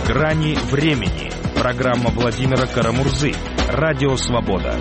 Грани времени. Программа Владимира Карамурзы. Радио Свобода.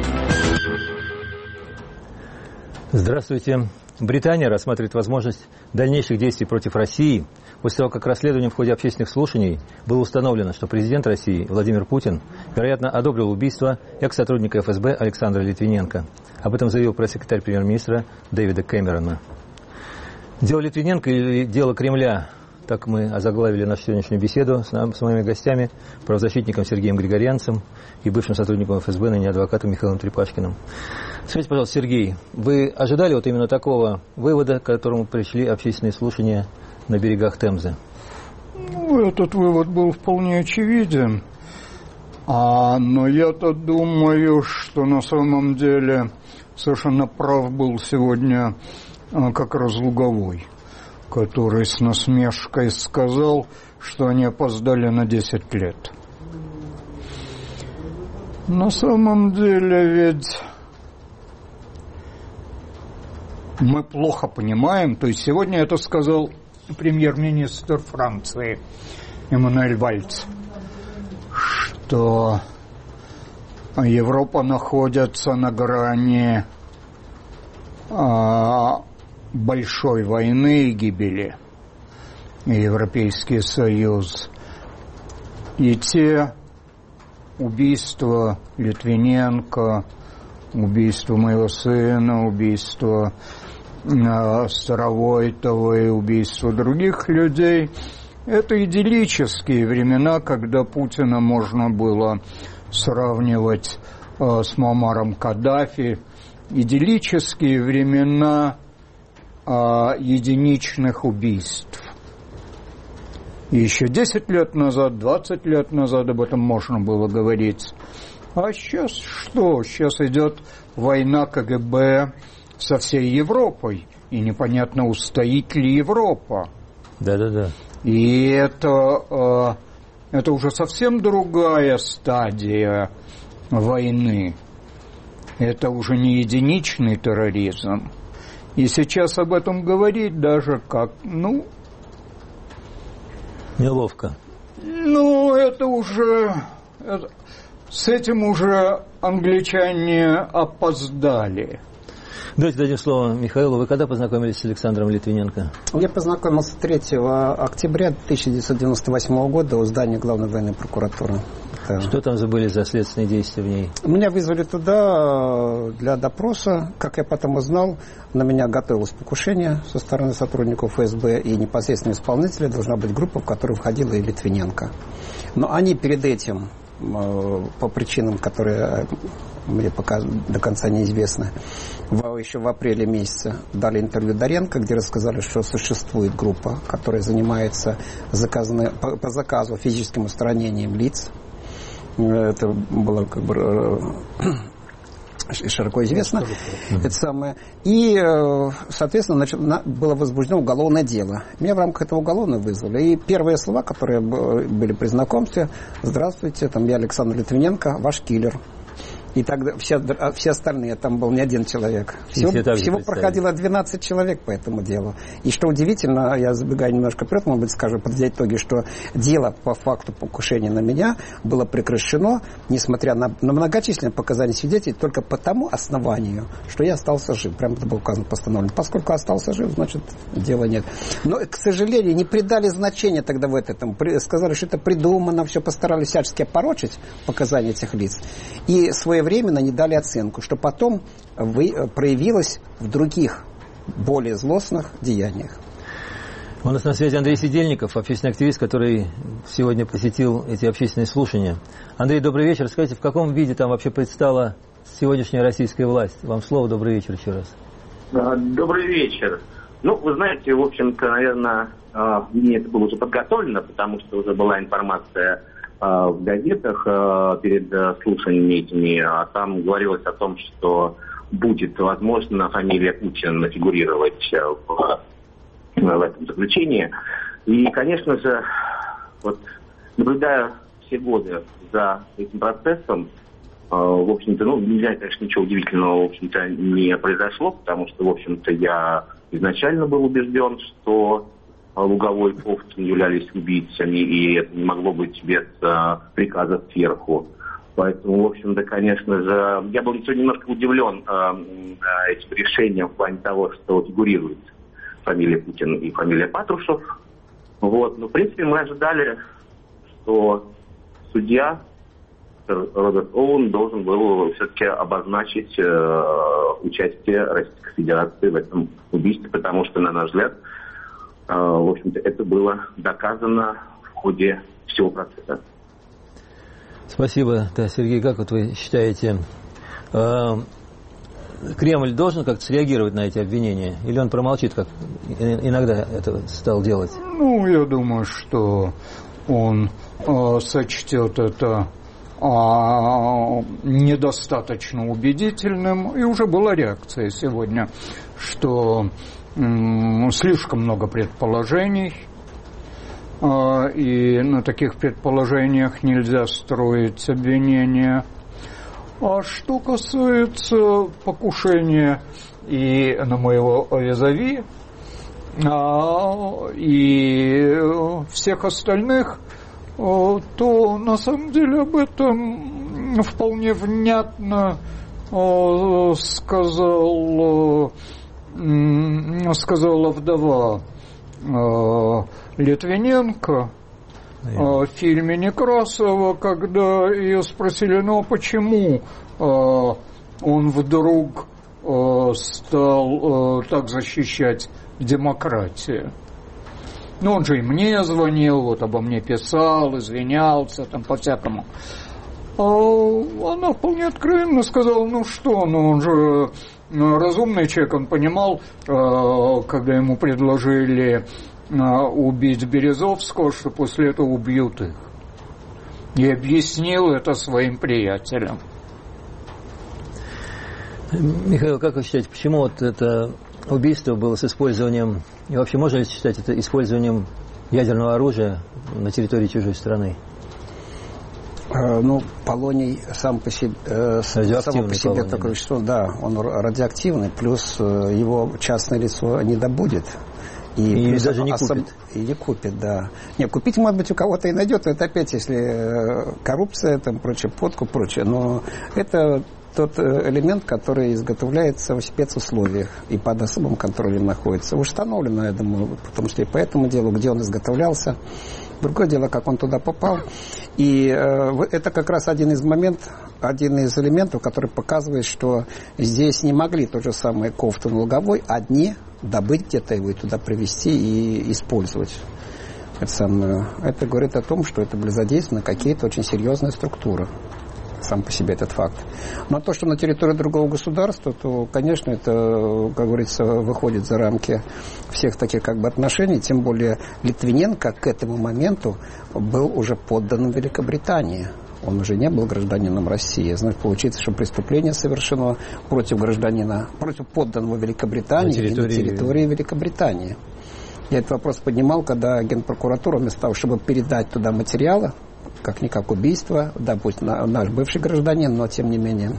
Здравствуйте. Британия рассматривает возможность дальнейших действий против России после того, как расследование в ходе общественных слушаний было установлено, что президент России Владимир Путин, вероятно, одобрил убийство экс-сотрудника ФСБ Александра Литвиненко. Об этом заявил пресс-секретарь премьер-министра Дэвида Кэмерона. Дело Литвиненко или дело Кремля? Так мы озаглавили нашу сегодняшнюю беседу с моими гостями, правозащитником Сергеем Григорянцем и бывшим сотрудником ФСБ, ныне адвокатом Михаилом Трепашкиным. Скажите, пожалуйста, Сергей, вы ожидали вот именно такого вывода, к которому пришли общественные слушания на берегах Темзы? Ну, этот вывод был вполне очевиден. Но я-то думаю, что на самом деле совершенно прав был сегодня как раз Луговой, который с насмешкой сказал, что они опоздали на 10 лет. На самом деле ведь мы плохо понимаем, то есть сегодня это сказал премьер-министр Франции Эммануэль Вальц, что Европа находится на грани большой войны и гибели, и Европейский Союз. И те убийства Литвиненко, убийство моего сына, убийство Старовойтовой, убийство других людей – это идиллические времена, когда Путина можно было сравнивать с Муаммаром Каддафи. Идиллические времена единичных убийств. И еще 10 лет назад, 20 лет назад об этом можно было говорить. А сейчас что? Сейчас идет война КГБ со всей Европой. И непонятно, устоит ли Европа. Да. И это уже совсем другая стадия войны. Это уже не единичный терроризм. И сейчас об этом говорить даже как, неловко. Это уже... с этим уже англичане опоздали. Давайте дадим слово Михаилу. Вы когда познакомились с Александром Литвиненко? Я познакомился 3 октября 1998 года у здания Главной военной прокуратуры. Что там были за следственные действия в ней? Меня вызвали туда для допроса. Как я потом узнал, на меня готовилось покушение со стороны сотрудников ФСБ, и непосредственно исполнителя должна быть группа, в которую входила и Литвиненко. Но они перед этим, по причинам, которые мне пока до конца неизвестны, еще в апреле месяце дали интервью Доренко, где рассказали, что существует группа, которая занимается по заказу физическим устранением лиц. Это было широко известно. Это самое. И, соответственно, было возбуждено уголовное дело. Меня в рамках этого уголовного вызвали. И первые слова, которые были при знакомстве: «Здравствуйте, я Александр Литвиненко, ваш киллер». И тогда все остальные, там был не один человек. Всего проходило 12 человек по этому делу. И что удивительно, я забегаю немножко вперед, может быть, скажу, подведя итоги, что дело по факту покушения на меня было прекращено, несмотря на многочисленные показания свидетелей, только по тому основанию, что я остался жив. Прямо это было указано постановлено. Поскольку остался жив, значит, дела нет. Но, к сожалению, не придали значения тогда в этом. Сказали, что это придумано, все постарались всячески опорочить показания этих лиц. И своевременно не дали оценку, что потом проявилось в других, более злостных деяниях. У нас на связи Андрей Сидельников, общественный активист, который сегодня посетил эти общественные слушания. Андрей, добрый вечер. Скажите, в каком виде там вообще предстала сегодняшняя российская власть? Вам слово. Добрый вечер еще раз. Добрый вечер. Вы знаете, в общем-то, наверное, мне это было уже подготовлено, потому что уже была информация в газетах перед слушаниями этими. Там говорилось о том, что будет, возможно, фамилия Путина фигурировать в этом заключении. И, конечно же, наблюдая все годы за этим процессом, в общем-то, нельзя, конечно, ничего удивительного, в общем-то, не произошло, потому что, в общем-то, я изначально был убежден, что Луговой и Ковтун являлись убийцами, и это не могло быть без приказа сверху. Поэтому, в общем-то, конечно же, я был немножко удивлен этим решением в плане того, что фигурирует фамилия Путин и фамилия Патрушев. Вот. Но, в принципе, мы ожидали, что судья Роберт Оуэн должен был все-таки обозначить участие Российской Федерации в этом убийстве, потому что, на наш взгляд, в общем-то, это было доказано в ходе всего процесса. Спасибо. Да, Сергей, как вот вы считаете, Кремль должен как-то среагировать на эти обвинения? Или он промолчит, как иногда это стал делать? Ну, я думаю, что он сочтет это недостаточно убедительным. И уже была реакция сегодня, что слишком много предположений, и на таких предположениях нельзя строить обвинения. А что касается покушения и на моего визави, и всех остальных, то на самом деле об этом вполне внятно сказала вдова Литвиненко в фильме Некрасова, когда ее спросили, ну а почему он вдруг стал так защищать демократию? Ну, он же и мне звонил, вот обо мне писал, извинялся, там по-всякому. Она вполне откровенно сказала, ну что, ну он же разумный человек, он понимал, когда ему предложили убить Березовского, что после этого убьют их. И объяснил это своим приятелям. Михаил, как вы считаете, почему вот это убийство было с использованием, и вообще можно ли считать это использованием ядерного оружия на территории чужой страны? Ну, полоний сам по себе такое вещество, да, он радиоактивный, плюс его частное лицо не добудет. И даже не купит. И не купит, да. Не, купить, может быть, у кого-то и найдет, это опять, если коррупция, там, прочее, подкуп, прочее, но это тот элемент, который изготовляется в спецусловиях и под особым контролем находится. Установлено, я думаю, потому что и по этому делу, где он изготовлялся. Другое дело, как он туда попал. И это как раз один из элементов, который показывает, что здесь не могли тот же самый Ковтун, Луговой одни добыть где-то его и туда привезти и использовать. Это говорит о том, что это были задействованы какие-то очень серьезные структуры. Сам по себе этот факт. Но то, что на территории другого государства, то, конечно, это, как говорится, выходит за рамки всех таких как бы отношений, тем более Литвиненко к этому моменту был уже подданным Великобритании. Он уже не был гражданином России. Значит, получится, что преступление совершено против подданного Великобритании и на территории Великобритании. Я этот вопрос поднимал, когда Генпрокуратура, вместо того, чтобы передать туда материалы, как-никак убийство, да, пусть наш бывший гражданин, но тем не менее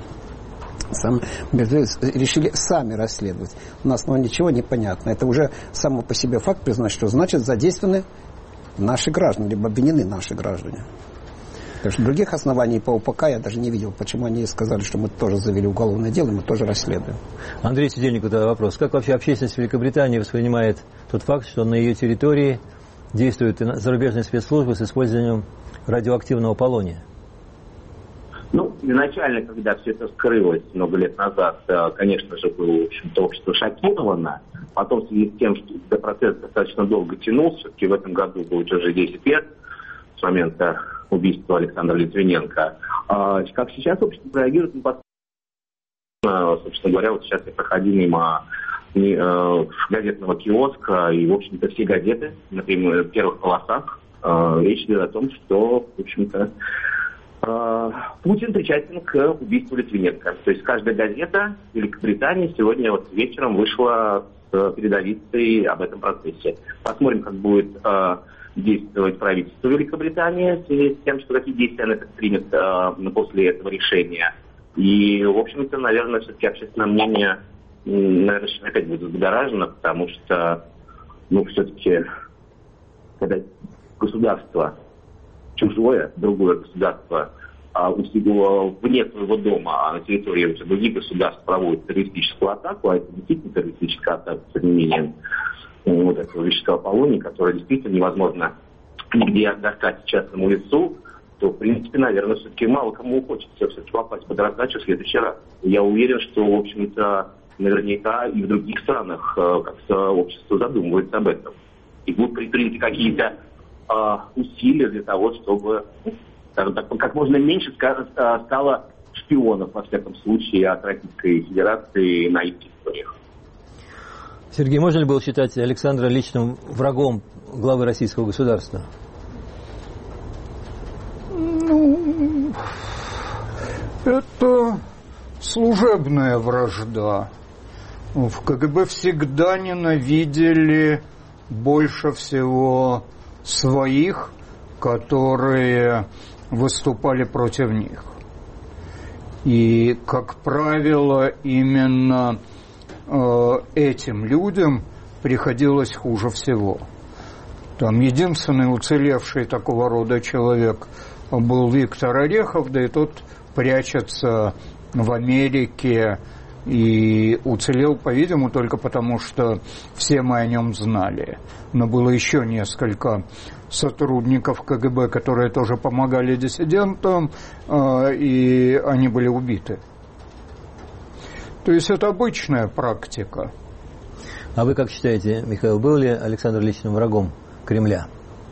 решили сами расследовать. У нас ничего не понятно. Это уже само по себе факт признать, что значит задействованы наши граждане, либо обвинены наши граждане. Потому что других оснований по УПК я даже не видел, почему они сказали, что мы тоже завели уголовное дело, мы тоже расследуем. Андрей Сидельников, да, вопрос. Как вообще общественность Великобритании воспринимает тот факт, что на ее территории действуют зарубежные спецслужбы с использованием радиоактивного полония? Ну, изначально, когда все это скрылось много лет назад, конечно же, было, в общем-то, общество шокировано. Потом, в связи с тем, что процесс достаточно долго тянулся, все-таки в этом году будет уже 10 лет с момента убийства Александра Литвиненко. Как сейчас общество реагирует, собственно говоря, вот сейчас я проходил мимо газетного киоска, и, в общем-то, все газеты на первых полосах речь идет о том, что, в общем-то, Путин причастен к убийству Литвиненко. То есть каждая газета Великобритании сегодня вот вечером вышла с передовицей об этом процессе. Посмотрим, как будет действовать правительство Великобритании в связи с тем, что какие действия оно примет после этого решения. И, в общем-то, наверное, все-таки общественное мнение, наверное, опять будет взбудоражено, потому что, ну, все-таки когда государство чужое, другое государство, вне своего дома, а на территории других государств проводит террористическую атаку, а это действительно террористическая атака с применением вот этого вещества полония, которое действительно невозможно нигде достать частному лицу, то, в принципе, наверное, все-таки мало кому хочется все-таки попасть под раздачу в следующий раз. Я уверен, что, в общем-то, наверняка и в других странах как-то общество задумывается об этом. И будут предприняты какие-то усилия для того, чтобы, скажем так, как можно меньше стало шпионов, во всяком случае, от Российской Федерации на их территориях. Сергей, можно ли было считать Александра личным врагом главы российского государства? Ну, это служебная вражда. В КГБ всегда ненавидели больше всего своих, которые выступали против них. И, как правило, именно этим людям приходилось хуже всего. Там единственный уцелевший такого рода человек был Виктор Орехов, да и тот прячется в Америке и уцелел, по-видимому, только потому, что все мы о нем знали. Но было еще несколько сотрудников КГБ, которые тоже помогали диссидентам, и они были убиты. То есть это обычная практика. А вы как считаете, Михаил, был ли Александр личным врагом Кремля?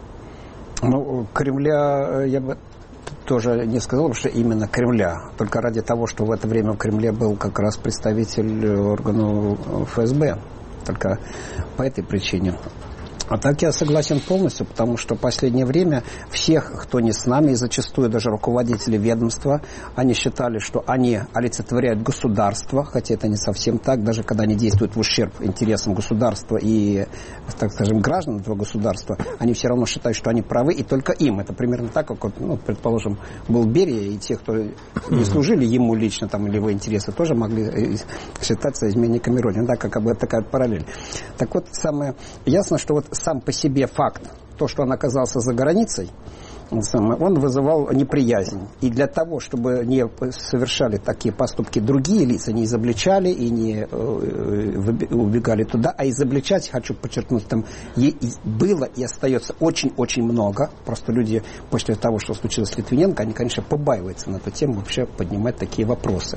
Ну, Кремля я бы тоже не сказал, что именно Кремля. Только ради того, что в это время в Кремле был как раз представитель органов ФСБ. Только по этой причине. А так я согласен полностью, потому что в последнее время всех, кто не с нами, и зачастую даже руководители ведомства, они считали, что они олицетворяют государство, хотя это не совсем так, даже когда они действуют в ущерб интересам государства и, так скажем, граждан этого государства, они все равно считают, что они правы, и только им. Это примерно так, как, предположим, был Берия, и те, кто не служили ему лично, там, или его интересы, тоже могли считаться изменниками Родины. Да, как бы такая параллель. Так вот, самое ясно, что вот сам по себе факт, то, что он оказался за границей, он вызывал неприязнь. И для того, чтобы не совершали такие поступки другие лица, не изобличали и не убегали туда, а изобличать, хочу подчеркнуть, там было и остается очень-очень много. Просто люди после того, что случилось с Литвиненко, они, конечно, побаиваются на эту тему вообще поднимать такие вопросы.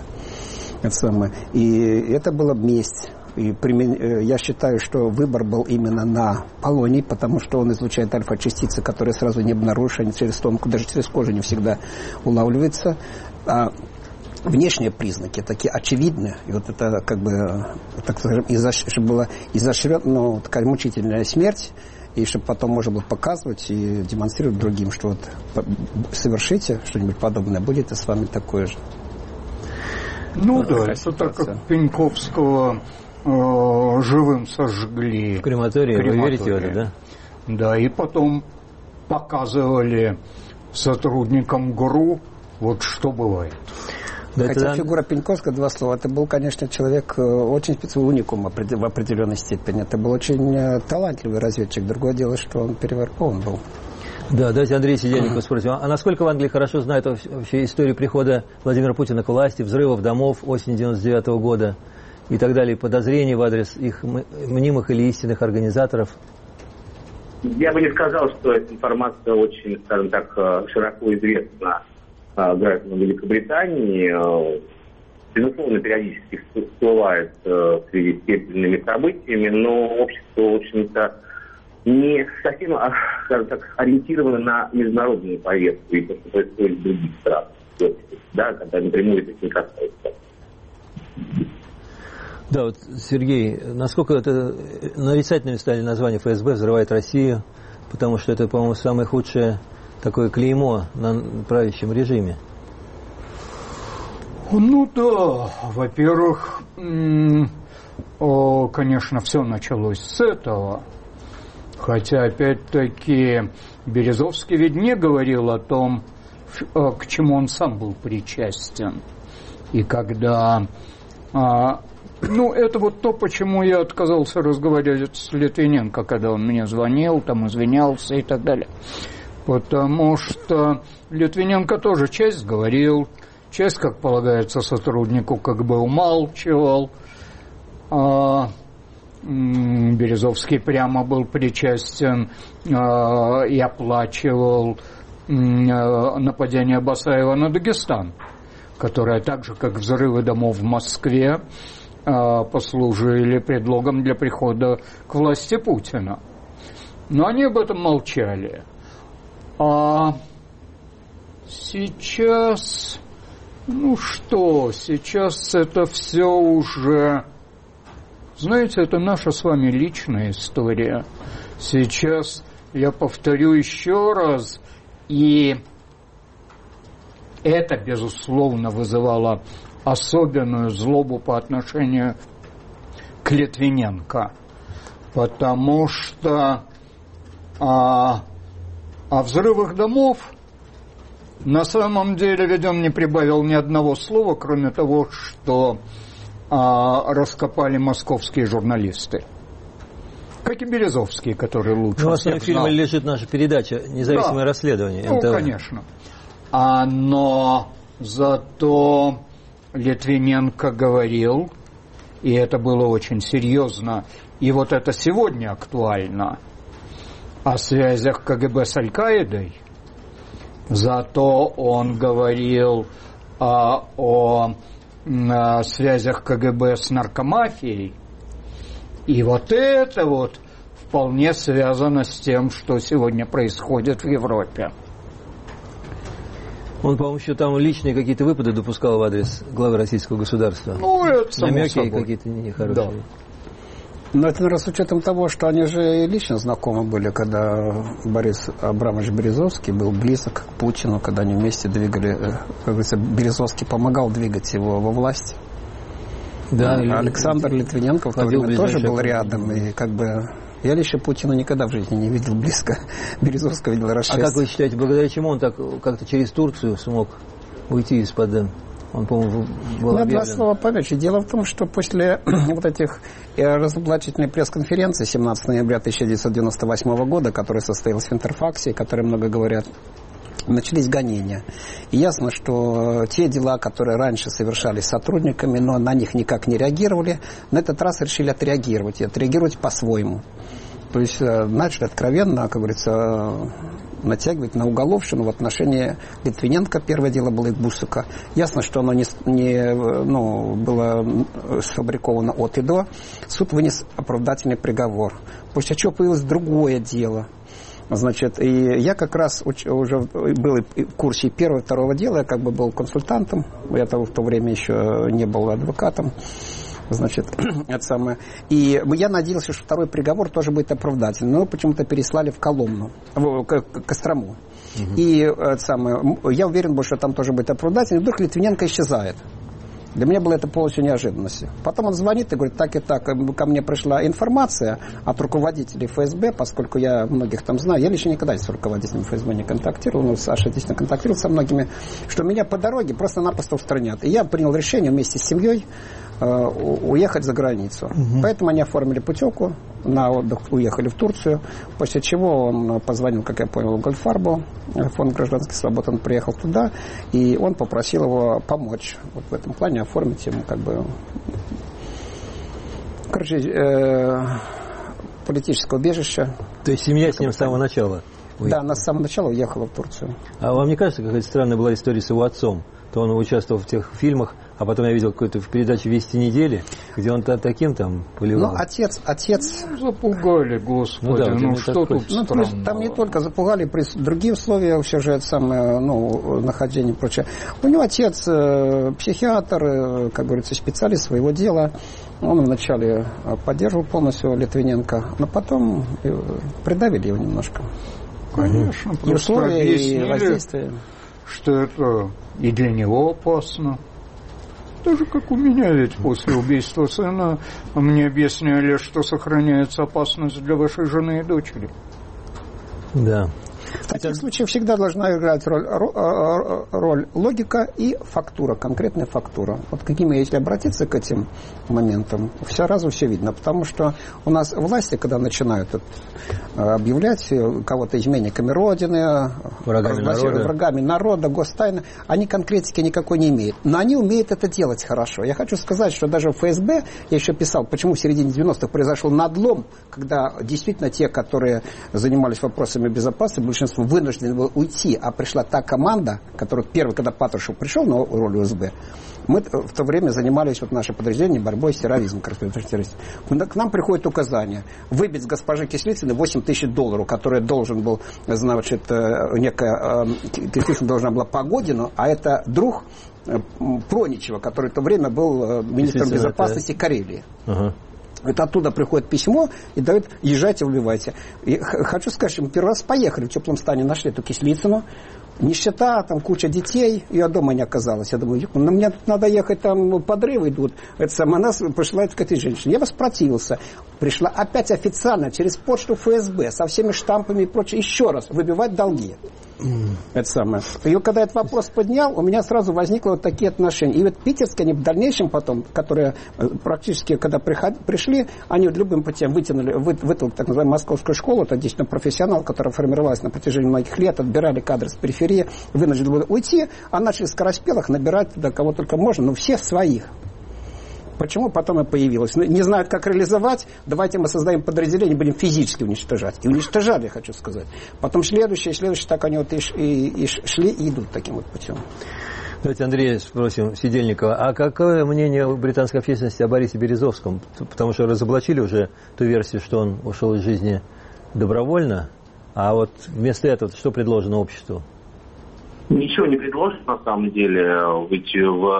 И это была месть. И я считаю, что выбор был именно на полоний, потому что он излучает альфа-частицы, которые сразу не обнаружишь, они через тонкую, даже через кожу не всегда улавливаются. А внешние признаки такие очевидны. И вот это, как бы, так скажем, чтобы была изощренная, такая мучительная смерть, и чтобы потом можно было показывать и демонстрировать другим, что вот совершите что-нибудь подобное, будет и с вами такое же. Ну да, это так, как Пеньковского живым сожгли. В крематории. Вы верите в это, да? Да, и потом показывали сотрудникам ГРУ, вот что бывает. Да, хотя фигура Пеньковского, два слова, это был, конечно, человек очень специальный, уникум в определенной степени. Это был очень талантливый разведчик. Другое дело, что он переворкован был. Да, давайте Андрей Сидельников спросим. А насколько в Англии хорошо знают вообще историю прихода Владимира Путина к власти, взрывов домов осени 99 года и так далее, подозрений в адрес их мнимых или истинных организаторов? Я бы не сказал, что эта информация очень, скажем так, широко известна гражданам Великобритании. Безусловно, периодически всплывает в связи с теми событиями, но общество, в общем-то, не совсем, скажем так, ориентировано на международную повестку и то, что происходит в других странах, да, когда напрямую это не касается. Да, вот, Сергей, насколько это нарицательными стали названия ФСБ «Взрывает Россию», потому что это, по-моему, самое худшее такое клеймо на правящем режиме. Ну да, во-первых, конечно, все началось с этого. Хотя, опять-таки, Березовский ведь не говорил о том, к чему он сам был причастен. И когда Ну, это вот то, почему я отказался разговаривать с Литвиненко, когда он мне звонил, там извинялся и так далее. Потому что Литвиненко тоже часть говорил, часть, как полагается сотруднику, как бы умалчивал. Березовский прямо был причастен и оплачивал нападение Басаева на Дагестан, которое так же, как взрывы домов в Москве, послужили предлогом для прихода к власти Путина. Но они об этом молчали. А сейчас, сейчас это все уже, знаете, это наша с вами личная история. Сейчас я повторю еще раз, и это, безусловно, вызывало особенную злобу по отношению к Литвиненко, потому что о взрывах домов на самом деле ведь он не прибавил ни одного слова, кроме того, что раскопали московские журналисты. Как и Березовский, который лучше всех знал. В основе фильма лежит наша передача «Независимое расследование». Ну, конечно. Но зато Литвиненко говорил, и это было очень серьезно, и вот это сегодня актуально, о связях КГБ с Аль-Каидой. Зато он говорил о связях КГБ с наркомафией. И вот это вот вполне связано с тем, что сегодня происходит в Европе. Он, по-моему, еще там личные какие-то выпады допускал в адрес главы российского государства. Ну, это само намеки собой. Какие-то нехорошие. Да. Но это, наверное, с учетом того, что они же и лично знакомы были, когда Борис Абрамович Березовский был близок к Путину, когда они вместе двигали, как говорится, Березовский помогал двигать его во власть. Да, Александр Литвиненко в то время тоже был рядом, и как бы я лично Путина никогда в жизни не видел близко. Березовского видел раз 6. А как вы считаете, благодаря чему он так как-то через Турцию смог уйти из-под... Он, по-моему, был объявлен. Два слова помягче. Дело в том, что после вот этих разоблачительной пресс-конференции 17 ноября 1998 года, которая состоялась в Интерфаксе, о которой много говорят, начались гонения. И ясно, что те дела, которые раньше совершались сотрудниками, но на них никак не реагировали, на этот раз решили отреагировать, и отреагировать по-своему. То есть начали откровенно, как говорится, натягивать на уголовщину в отношении Литвиненко. Первое дело было из Бусыка. Ясно, что оно было сфабриковано от и до. Суд вынес оправдательный приговор. После чего появилось другое дело. Значит, и я как раз уже был в курсе первого и второго дела, я как бы был консультантом, я в то время еще не был адвокатом. Значит, это самое. И я надеялся, что второй приговор тоже будет оправдательный, но почему-то переслали в Коломну, к Кострому. И это самое, я уверен, что там тоже будет оправдательный. Вдруг Литвиненко исчезает. Для меня было это полностью неожиданностью. Потом он звонит и говорит, так и так, ко мне пришла информация от руководителей ФСБ, поскольку я многих там знаю. Я лично никогда с руководителями ФСБ не контактировал, но Саша действительно контактировал со многими, что меня по дороге просто-напросто устранят. И я принял решение вместе с семьей уехать за границу. Поэтому они оформили путевку на отдых, уехали в Турцию, после чего он позвонил, как я понял, Гольфарбу, фонд гражданских свобод, он приехал туда, и он попросил его помочь вот в этом плане, оформить ему как бы политическое убежище. То есть семья с ним с самого начала уехала? Да, она с самого начала уехала в Турцию. А вам не кажется, какая-то странная была история с его отцом? То он участвовал в тех фильмах, а потом я видел какую-то передачу «Вести недели», где он таким там поливал. Ну, отец... Запугали, господи, что тут странного? Там не только запугали, при другие условия, все же это самое, нахождение и прочее. У него отец психиатр, как говорится, специалист своего дела. Он вначале поддерживал полностью Литвиненко, но потом придавили его немножко. Конечно, и условия, и воздействие. Что это и для него опасно. Даже как у меня ведь после убийства сына мне объясняли, что сохраняется опасность для вашей жены и дочери. Да. В таких случаях всегда должна играть роль логика и фактура, конкретная фактура. Вот какими, если обратиться к этим моментам, сразу все видно. Потому что у нас власти, когда начинают объявлять кого-то изменниками Родины, врагами народа, гостайны, они конкретики никакой не имеют. Но они умеют это делать хорошо. Я хочу сказать, что даже в ФСБ, я еще писал, почему в середине 90-х произошел надлом, когда действительно те, которые занимались вопросами безопасности, большинство вынуждены было уйти, а пришла та команда, которая первый, когда Патрушев пришел на роль УСБ, мы в то время занимались, вот наше подразделение, борьбой с терроризмом. К нам приходит указание выбить с госпожи Кислицыной $8000, который должен был, значит, некая Кислицына должна была Погодину, а это друг Проничева, который в то время был министром безопасности Карелии. Это оттуда приходит письмо и дают: езжайте, убивайте. И хочу сказать, что мы первый раз поехали, в теплом стане нашли эту Кислицыну. Нищета, там куча детей, ее дома не оказалось. Я думаю, ну мне тут надо ехать, там подрывы идут. Это самое, нас пришла к этой женщине. Я воспротивился. Пришла опять официально через почту ФСБ со всеми штампами и прочее, еще раз выбивать долги. Это самое. И когда этот вопрос поднял, у меня сразу возникли вот такие отношения. И вот питерские, они в дальнейшем потом, которые практически, когда пришли, они вот любым путем вытянули так называемую московскую школу, это действительно профессионал, которая формировалась на протяжении многих лет, отбирали кадры с периферии, вынуждены были уйти, а начали скороспелых набирать туда кого только можно, но все своих. Почему потом и появилось? Не знают, как реализовать, давайте мы создаем подразделение, будем физически уничтожать. И уничтожали, я хочу сказать. Потом следующее, так они вот и шли, и идут таким вот путем. Давайте Андрея спросим, Сидельникова, а какое мнение у британской общественности о Борисе Березовском? Потому что разоблачили уже ту версию, что он ушел из жизни добровольно, а вот вместо этого что предложено обществу? Ничего не предложено, на самом деле, ведь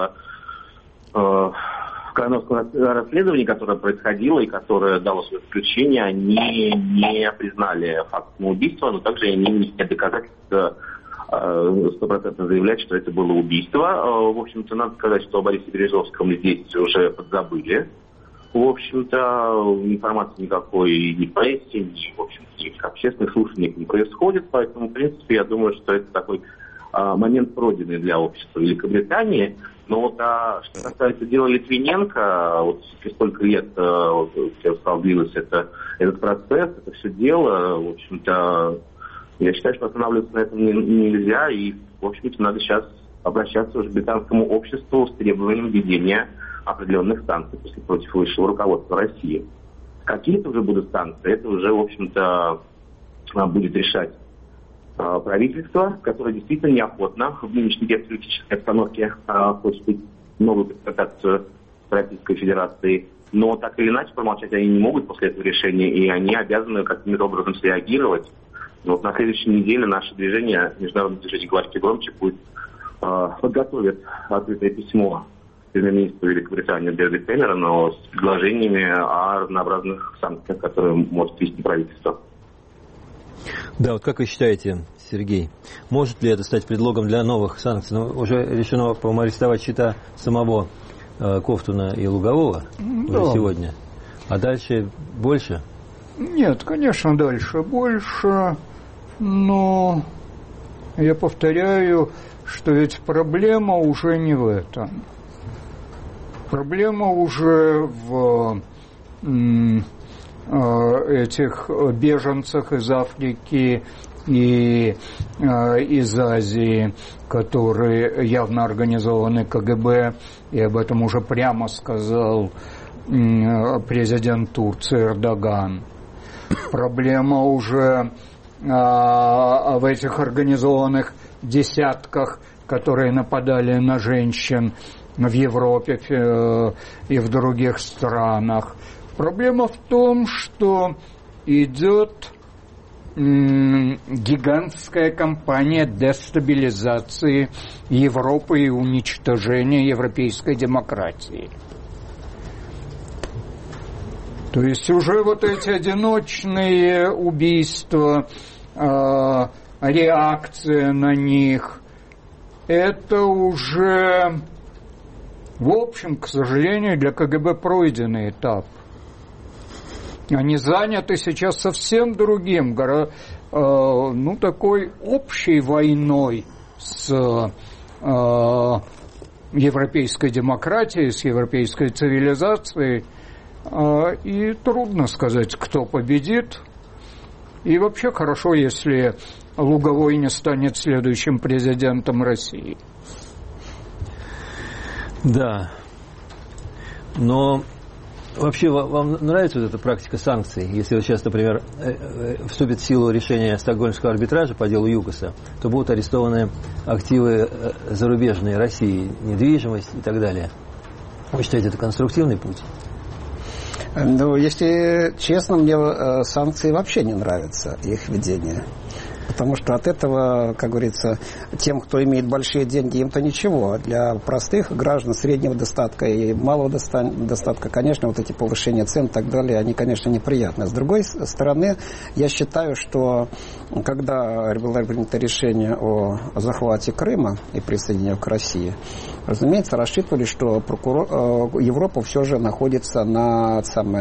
в Кановском расследовании, которое происходило и которое дало свое заключение, они не признали факт самоубийства, но также они не имеют доказательств 100% заявлять, что это было убийство. В общем-то, надо сказать, что о Борисе Березовском здесь уже подзабыли. В общем-то, информации никакой ни в прессе, ни в общем-то, ни в общественных слушаниях не происходит, поэтому, в принципе, я думаю, что это такой момент пройденный для общества Великобритании. Но вот что касается дела Литвиненко, вот сколько лет, я сказал, длился этот процесс, это все дело, в общем-то, я считаю, что останавливаться на этом нельзя, и, в общем-то, надо сейчас обращаться уже к британскому обществу с требованием введения определенных санкций против высшего руководства России. Какие-то уже будут санкции, это уже, в общем-то, будет решать правительство, которое действительно неохотно в нынешней геополитической обстановке хочет новую конфронтацию с Российской Федерацией. Но так или иначе промолчать они не могут после этого решения, и они обязаны каким-то образом среагировать. Вот на следующей неделе наше движение, международное движение «Говорите громче», подготовит открытое письмо премьер-министру Великобритании Дэвиду Кэмерону с предложениями о разнообразных санкциях, которые может ввести правительство. Да, вот как вы считаете, Сергей, может ли это стать предлогом для новых санкций? Ну, уже решено, по-моему, арестовать счета самого Ковтуна и Лугового уже сегодня. А дальше больше? Нет, конечно, дальше больше. Но я повторяю, что ведь проблема уже не в этом. Проблема уже в этих беженцах из Африки и из Азии, которые явно организованы КГБ, и об этом уже прямо сказал президент Турции Эрдоган. Проблема уже в этих организованных десятках, которые нападали на женщин в Европе и в других странах. Проблема в том, что идет гигантская кампания дестабилизации Европы и уничтожения европейской демократии. То есть уже вот эти одиночные убийства, реакция на них, это уже, в общем, к сожалению, для КГБ пройденный этап. Они заняты сейчас совсем другим, такой общей войной с европейской демократией, с европейской цивилизацией. И трудно сказать, кто победит. И вообще хорошо, если Луговой не станет следующим президентом России. Да. Но вообще вам нравится вот эта практика санкций? Если вот сейчас, например, вступит в силу решение Стокгольмского арбитража по делу ЮКОСа, то будут арестованы активы зарубежные России, недвижимость и так далее. Вы считаете, это конструктивный путь? Ну, если честно, мне санкции вообще не нравятся, их введение. Потому что от этого, как говорится, тем, кто имеет большие деньги, им-то ничего. Для простых граждан среднего достатка и малого достатка, конечно, вот эти повышения цен и так далее, они, конечно, неприятны. С другой стороны, я считаю, что когда было принято решение о захвате Крыма и присоединению к России, разумеется, рассчитывали, что Европа все же находится на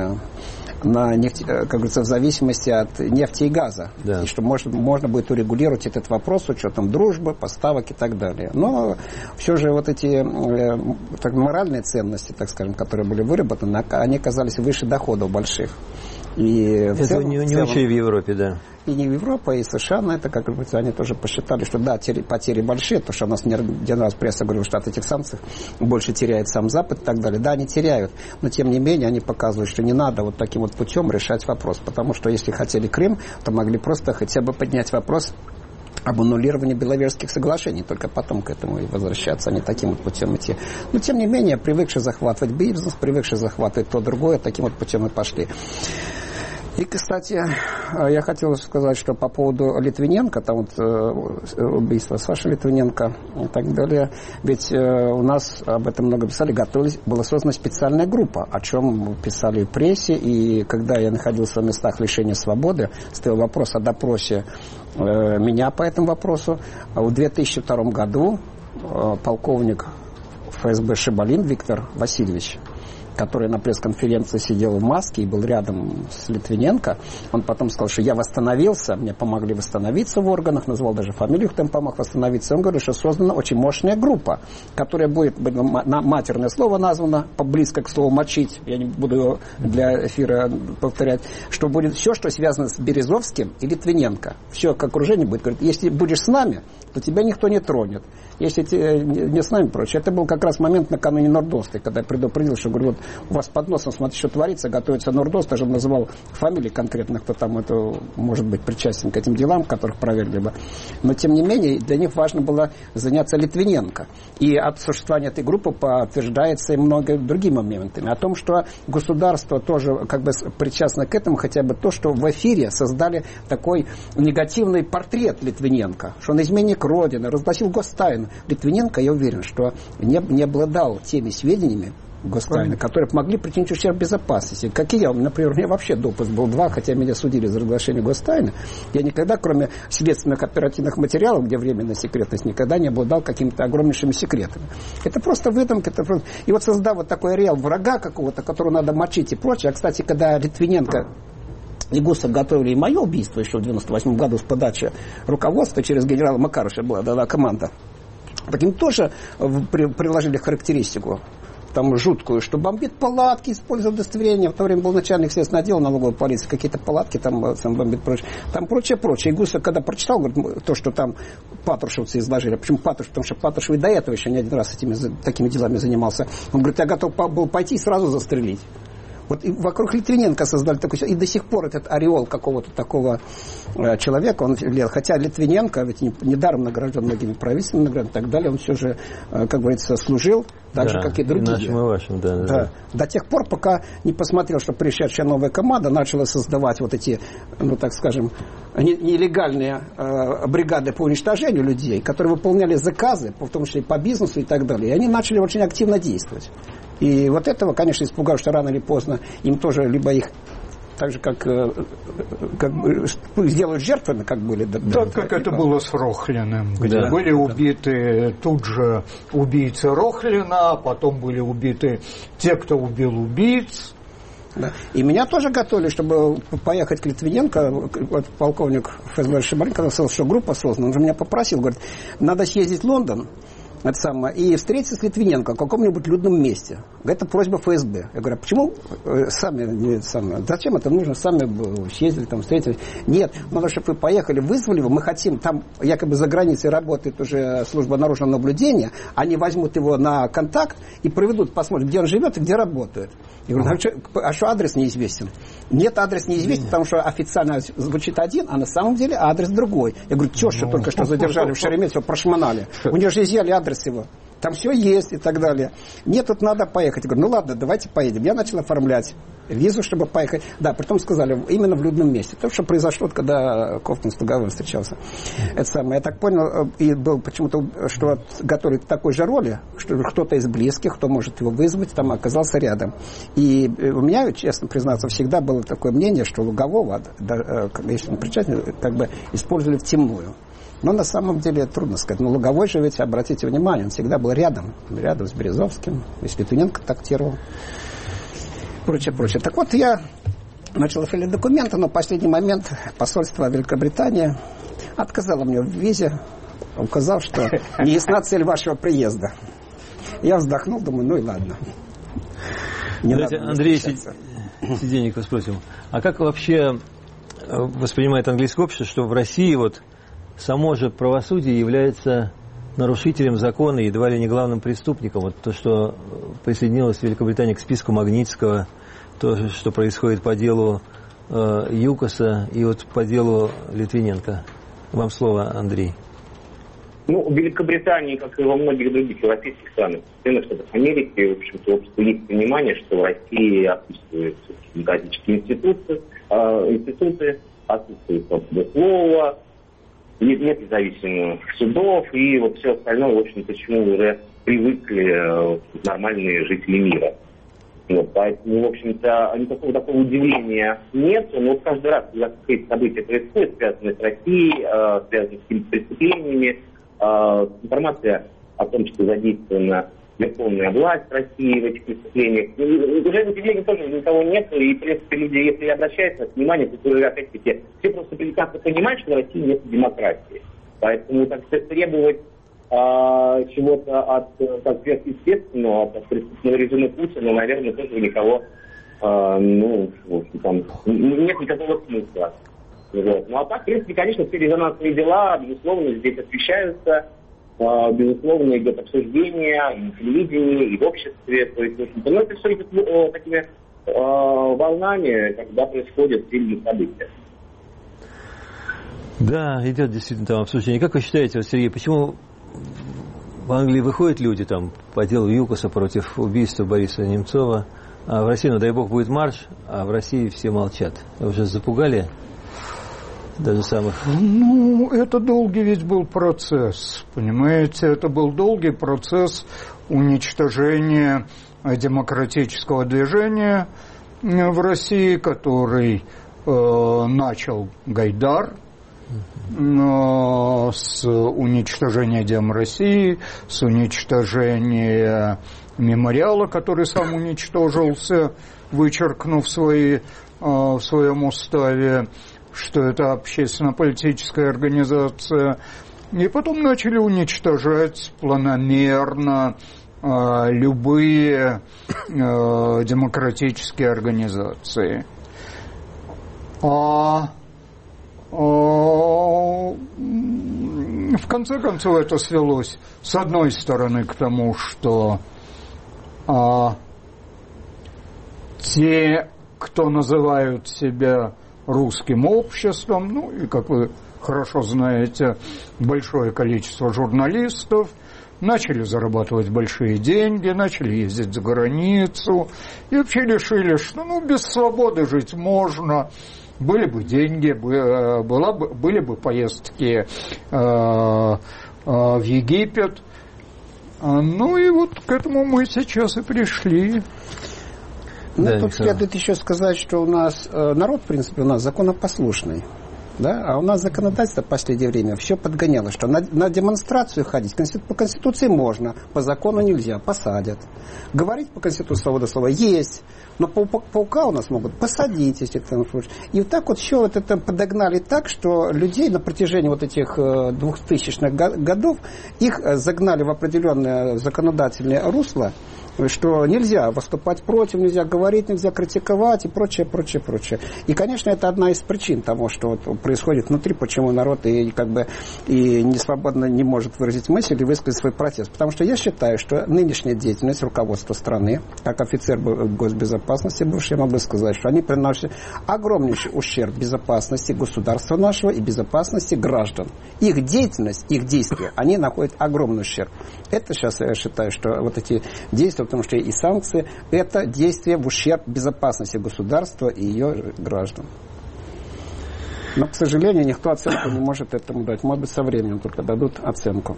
нефть, как говорится, в зависимости от нефти и газа. Да. И что можно будет урегулировать этот вопрос с учетом дружбы, поставок и так далее. Но все же вот эти моральные ценности, так скажем, которые были выработаны, они оказались выше доходов больших. И это не очень в Европе, да. И не Европа, и США на это, как говорится, они тоже посчитали, что да, потери большие, потому что у нас не один раз пресса говорила, что от этих санкций больше теряет сам Запад и так далее. Да, они теряют, но тем не менее они показывают, что не надо вот таким вот путем решать вопрос, потому что если хотели Крым, то могли просто хотя бы поднять вопрос об аннулировании Беловежских соглашений, только потом к этому и возвращаться, а не таким вот путем идти. Но, тем не менее, привыкшие захватывать бизнес, привыкшие захватывать то другое, таким вот путем и пошли. И, кстати, я хотел сказать, что по поводу Литвиненко, там вот убийство Саши Литвиненко и так далее, ведь у нас об этом много писали, готовились, была создана специальная группа, о чем писали в прессе, и когда я находился в местах лишения свободы, стоял вопрос о допросе меня по этому вопросу. В 2002 году полковник ФСБ Шибалин Виктор Васильевич, который на пресс-конференции сидел в маске и был рядом с Литвиненко, он потом сказал, что я восстановился, мне помогли восстановиться в органах, назвал даже фамилию, кто им помог восстановиться. Он говорит, что создана очень мощная группа, которая будет, матерное слово названо, близко к слову «мочить», я не буду его для эфира повторять, что будет все, что связано с Березовским и Литвиненко. Все, как окружение будет. Говорит, если будешь с нами, то тебя никто не тронет. Если не с нами прочее. Это был как раз момент накануне Нордоста, когда я предупредил, что говорю, вот у вас под носом, смотрите, что творится, готовится Нордост, даже называл фамилии конкретно, кто там это может быть причастен к этим делам, которых проверили бы. Но, тем не менее, для них важно было заняться Литвиненко. И от существования этой группы подтверждается и много другими моментами. О том, что государство тоже как бы причастно к этому, хотя бы то, что в эфире создали такой негативный портрет Литвиненко, что он изменник Родины, разносил гостайну. Литвиненко, я уверен, что не обладал теми сведениями гостайны, которые могли причинить ущерб безопасности. Как и я, например, у меня вообще допуск был 2, хотя меня судили за разглашение гостайны. Я никогда, кроме следственных оперативных материалов, где временная секретность, никогда не обладал какими-то огромнейшими секретами. Это просто выдумки. И вот создав вот такой ареал врага какого-то, которого надо мочить и прочее. А, кстати, когда Литвиненко и Гусев готовили и мое убийство еще в 98 году с подачи руководства через генерала Макарыша была дана команда, так им тоже приложили характеристику там жуткую, что бомбит палатки, используя удостоверение. В то время был начальник следственного отдела налоговой полиции, какие-то палатки там бомбит, прочее. Там прочее. И Гусев, когда прочитал, говорит, то, что там патрушевцы изложили. Почему Патрушев? Потому что Патрушев и до этого еще не один раз такими делами занимался. Он говорит, я готов был пойти и сразу застрелить. Вот и вокруг Литвиненко создали такой... И до сих пор этот ореол какого-то такого человека, он, хотя Литвиненко ведь недаром награжден многими правительственными наградами и так далее, он все же, как говорится, служил, так же, как и другие. Нашим и вашим, да. До тех пор, пока не посмотрел, что пришедшая новая команда начала создавать вот эти, ну, так скажем, нелегальные бригады по уничтожению людей, которые выполняли заказы, в том числе и по бизнесу и так далее. И они начали очень активно действовать. И вот этого, конечно, испугал, что рано или поздно им тоже либо их так же, как сделают жертвами, как были. Так, как это было с Рохлиным, где были убиты тут же убийцы Рохлина, а потом были убиты те, кто убил убийц. Да. И меня тоже готовили, чтобы поехать к Литвиненко. Вот полковник ФСБ Шимаренко сказал, что группа создана. Он же меня попросил, говорит, надо съездить в Лондон и встретиться с Литвиненко в каком-нибудь людном месте. Это просьба ФСБ. Я говорю, а почему зачем это нужно? Сами съездили, там встретились. Нет, надо, чтобы вы поехали, вызвали его, мы хотим, там якобы за границей работает уже служба наружного наблюдения, они возьмут его на контакт и проведут, посмотрят, где он живет и где работает. Я говорю, а что адрес неизвестен? Нет, адрес неизвестен, потому что официально звучит один, а на самом деле адрес другой. Я говорю, тещу только что задержали в Шереметьево, прошмонали. У нее же изъяли адрес его. Там все есть и так далее. Нет, тут надо поехать. Я говорю, ну ладно, давайте поедем. Я начал оформлять визу, чтобы поехать. Да, притом сказали, именно в людном месте. То, что произошло, когда Кофтон с Туговым встречался. Это самое. Я так понял, и был почему-то, что готовили к такой же роли, что кто-то из близких, кто может его вызвать, там оказался рядом. И у меня, честно признаться, всегда было такое мнение, что Лугового, если он причастен, как бы использовали втемную. Но на самом деле трудно сказать. Но Луговой же ведь, обратите внимание, он всегда был рядом с Березовским, и с Литвиненко контактировал. Прочее. Так вот, я начал оформлять документы, но в последний момент посольство Великобритании отказало мне в визе, указав, что не ясна цель вашего приезда. Я вздохнул, думаю, ну и ладно. Давайте, Андрей Сиденников спросим. А как вообще воспринимает английское общество, что в России вот само же правосудие является нарушителем закона и едва ли не главным преступником? Вот то, что присоединилась Великобритания к списку Магнитского, то, что происходит по делу ЮКОСа и вот по делу Литвиненко. Вам слово, Андрей. Ну, в Великобритании, как и во многих других европейских странах, в Соединенных Штатах Америки, в общем-то, у общества есть понимание, что в России отсутствуют демократические институты, отсутствует свобода слова, нет независимых судов, и вот все остальное, в общем-то, к чему уже привыкли нормальные жители мира. Вот, поэтому, в общем-то, никакого такого удивления нет. Но вот каждый раз, когда какие-то события происходят, связанные с Россией, связанные с какими-то преступлениями, информация о том, что задействована верховная власть России в этих преступлениях, уже удивления тоже никого нет, и, в принципе, люди, если обращаются к вниманию, то, опять-таки, все просто прекрасно понимают, что в России нет демократии. Поэтому так требовать чего-то от сверхъестественного, от преступного режима Путина, наверное, тоже никого, нет никакого смысла. Вот. Ну а так, в принципе, конечно, все резонансные дела, безусловно, здесь освещаются, безусловно, идет обсуждение и на телевидении, и в обществе. То есть, но это все идет такими волнами, когда происходят сильные события. Да, идет действительно там обсуждение. Как вы считаете, вот, Сергей, почему в Англии выходят люди там по делу ЮКОСа против убийства Бориса Немцова, а в России, ну дай бог, будет марш, а в России все молчат? Уже запугали даже самых... Ну, это долгий ведь был процесс, понимаете? Это был долгий процесс уничтожения демократического движения в России, который начал Гайдар с уничтожения Дем России, с уничтожения мемориала, который сам уничтожился, вычеркнув в своем уставе, что это общественно-политическая организация. И потом начали уничтожать планомерно любые демократические организации. В конце концов это свелось, с одной стороны, к тому, что те, кто называют себя русским обществом, ну и, как вы хорошо знаете, большое количество журналистов, начали зарабатывать большие деньги, начали ездить за границу и вообще решили, что без свободы жить можно. Были бы деньги, были бы поездки в Египет. Ну и вот к этому мы сейчас и пришли. Ну, да, тут следует еще сказать, что у нас народ, в принципе, у нас законопослушный. Да? А у нас законодательство в последнее время все подгоняло, что на демонстрацию ходить по Конституции можно, по закону нельзя, посадят. Говорить по Конституции свобода слова есть, но по УК у нас могут посадить, если ты слушаешь. И вот так вот все вот это подогнали так, что людей на протяжении вот этих 2000-х годов их загнали в определенное законодательное русло, что нельзя выступать против, нельзя говорить, нельзя критиковать и прочее, прочее, прочее. И, конечно, это одна из причин того, что вот происходит внутри, почему народ и не свободно не может выразить мысль и высказать свой протест. Потому что я считаю, что нынешняя деятельность руководства страны, как офицер госбезопасности бывший, я могу сказать, что они приносят огромнейший ущерб безопасности государства нашего и безопасности граждан. Их деятельность, их действия, они находят огромный ущерб. Это сейчас я считаю, что вот эти действия, потому что и санкции, это действие в ущерб безопасности государства и ее граждан. Но, к сожалению, никто оценку не может этому дать. Может быть, со временем только дадут оценку.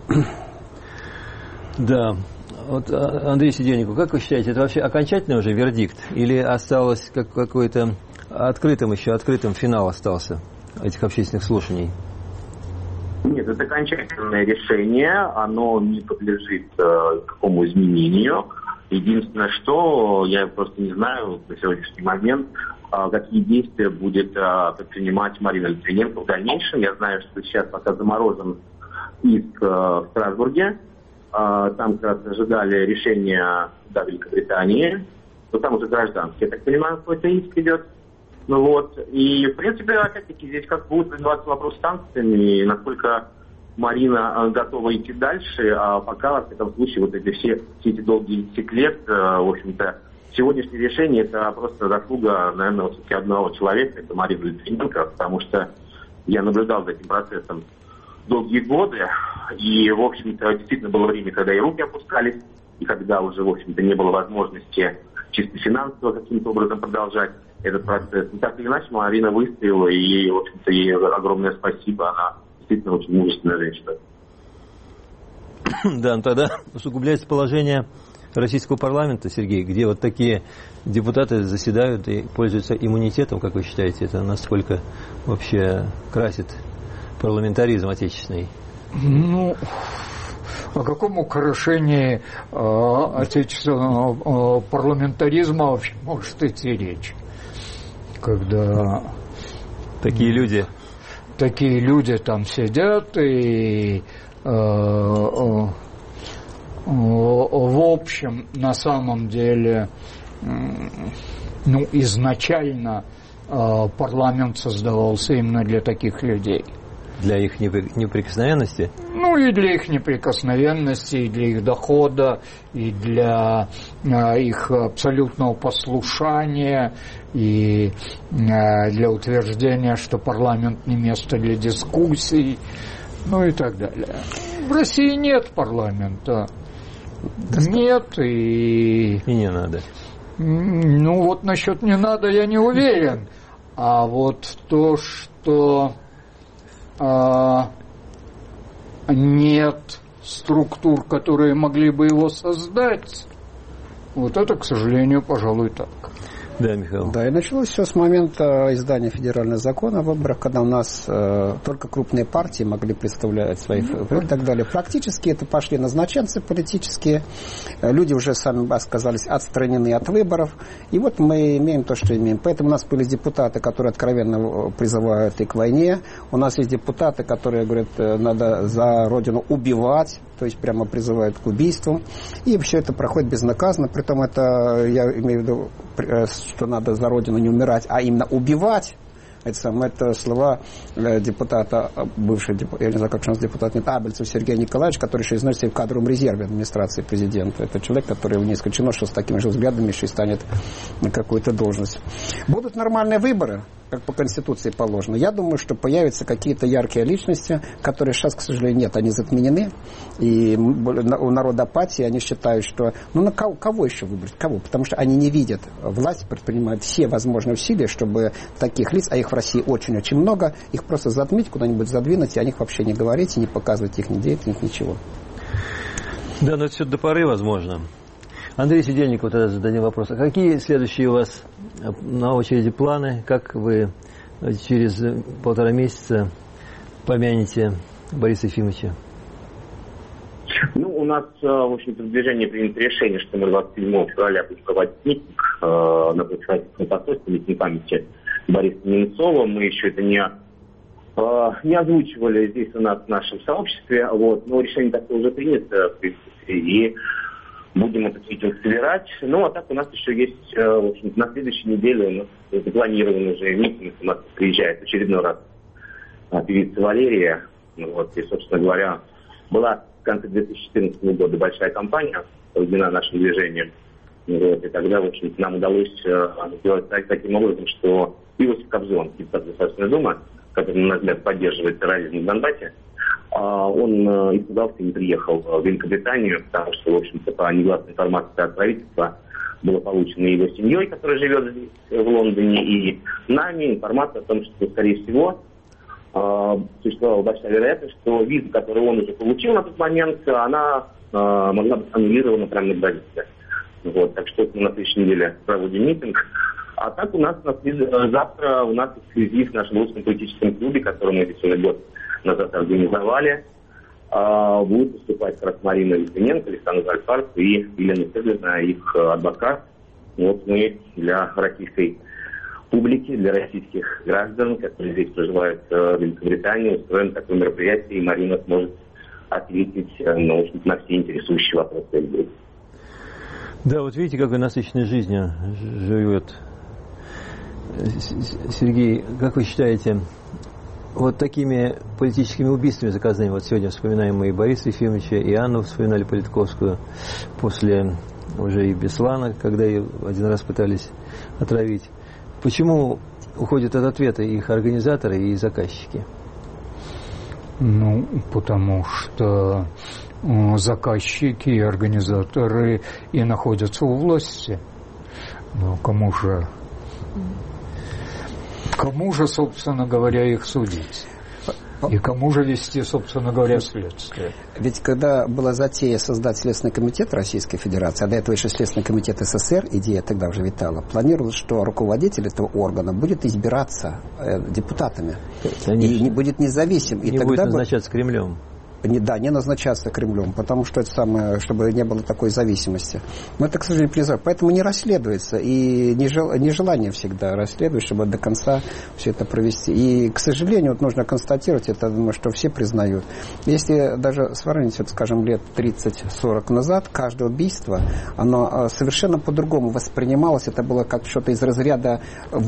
Да. Вот, Андрей Сидельников, как вы считаете, это вообще окончательный уже вердикт? Или осталось какой-то открытым финал остался этих общественных слушаний? Нет, это окончательное решение, оно не подлежит какому изменению. Единственное, что я просто не знаю на сегодняшний момент, какие действия будет предпринимать Марина Литвиненко в дальнейшем. Я знаю, что сейчас пока заморожен иск в Страсбурге. Там как раз ожидали решения суда Великобритании. Но там уже гражданский, я так понимаю, какой-то иск идет. Ну вот. И, в принципе, опять-таки, здесь как будет развиваться вопрос с санкциями, насколько Марина готова идти дальше, а пока, в этом случае, вот эти все эти долгие 10 лет, в общем-то, сегодняшнее решение это просто заслуга, наверное, все-таки одного человека, это Марина Литвиненко, потому что я наблюдал за этим процессом долгие годы, и, в общем-то, действительно было время, когда и руки опускались, и когда уже, в общем-то, не было возможности чисто финансово каким-то образом продолжать этот процесс. Но так или иначе, Марина выстояла, и ей, в общем-то, ей огромное спасибо, она действительно очень мужественная женщина. Да, тогда усугубляется положение российского парламента, Сергей, где вот такие депутаты заседают и пользуются иммунитетом, как вы считаете, это насколько вообще красит парламентаризм отечественный? Ну, о каком украшении отечественного парламентаризма вообще может идти речь? Когда такие люди там сидят и в общем, на самом деле, изначально парламент создавался именно для таких людей. Для их неприкосновенности? И для их неприкосновенности, и для их дохода, и для их абсолютного послушания, и для утверждения, что парламент не место для дискуссий, и так далее. В России нет парламента. Нет, и не надо. Насчет не надо, я не уверен. А вот то, что нет структур, которые могли бы его создать, вот это, к сожалению, пожалуй, так. Да, Михаил. Да, и началось все с момента издания федерального закона о выборах, когда у нас только крупные партии могли представлять свои и так далее. Практически это пошли назначенцы политические, люди уже сами оказались отстранены от выборов, и вот мы имеем то, что имеем. Поэтому у нас были депутаты, которые откровенно призывают и к войне, у нас есть депутаты, которые говорят, надо за родину убивать, то есть прямо призывают к убийству, и все это проходит безнаказанно, притом это, я имею в виду, что надо за родину не умирать, а именно убивать. Это слова депутата, бывшего, я не знаю, как у нас депутат, нет, Абельцев Сергей Николаевич, который еще износится в кадровом резерве администрации президента. Это человек, который не исключено, что с такими же взглядами еще и станет на какую-то должность. Будут нормальные выборы, как по Конституции положено. Я думаю, что появятся какие-то яркие личности, которые сейчас, к сожалению, нет, они затменены. И у народа апатия, они считают, что на кого еще выбрать? Кого? Потому что они не видят. Власть предпринимает все возможные усилия, чтобы таких лиц, а их в России очень-очень много, их просто затмить, куда-нибудь задвинуть, и о них вообще не говорить, и не показывать их ни деятельность, ничего. Да, но это все до поры возможно. Андрей Сидельников, тогда зададим вопрос. А какие следующие у вас на очереди планы? Как вы через 1,5 месяца помянете Бориса Ефимовича? Ну, у нас, в общем-то, в движении принято решение, что мы 27 февраля будем проводить митинг на председательском посольстве митинг памяти Бориса Немцова. Мы еще это не озвучивали здесь у нас в нашем сообществе, вот, но решение такое уже принято, в принципе, и будем этот митинг собирать. Ну, а так у нас еще есть, в общем-то, на следующей неделе у нас запланирован уже митинг, у нас приезжает в очередной раз певица Валерия, вот, и, собственно говоря, была в конце 2014 года большая кампания, проведена нашим движением, вот, и тогда, в общем-то, нам удалось сделать таким образом, что Иосиф Кобзон, депутат Государственной Думы, который, на наш взгляд, поддерживает терроризм в Донбассе, он испугался и не приехал в Великобританию, потому что, в общем-то, по негласной информации от правительства было получено его семьей, которая живет здесь, в Лондоне, и нами информация о том, что, скорее всего, существовала большая вероятность, что виза, которую он уже получил на тот момент, она могла быть аннулирована прямо на границе. Вот, так что мы на следующей неделе проводим митинг. А так у нас завтра у нас эксклюзив в нашем русском политическом клубе, который мы веселый год назад организовали. Будут выступать как раз Марина Литвиненко, Александр Зальфарс и Елена Федоровна, их адвокат. Вот мы для российской публики, для российских граждан, которые здесь проживают в Великобритании, устроим такое мероприятие, и Марина сможет ответить на все интересующие вопросы людей. Да, вот видите, какой насыщенной жизнью живет Сергей. Как вы считаете, вот такими политическими убийствами заказанными, вот сегодня вспоминаем мы и Бориса Ефимовича, и Анну вспоминали Политковскую, после уже и Беслана, когда ее один раз пытались отравить. Почему уходят от ответа их организаторы и заказчики? Ну, потому что заказчики и организаторы и находятся у власти. Но кому же, собственно говоря, их судить? И кому же вести, собственно говоря, следствие? Ведь когда была затея создать Следственный комитет Российской Федерации, а до этого еще Следственный комитет СССР, идея тогда уже витала, планировалось, что руководитель этого органа будет избираться депутатами. Конечно. И не будет независим. И не тогда будет назначаться Кремлем. Да, не назначаться Кремлем, потому что это самое, чтобы не было такой зависимости. Но это, к сожалению, призыв. Поэтому не расследуется. И нежелание всегда расследовать, чтобы до конца все это провести. И, к сожалению, вот нужно констатировать, это, думаю, что все признают. Если даже сравнить, вот, скажем, лет 30-40 назад, каждое убийство, оно совершенно по-другому воспринималось. Это было как что-то из разряда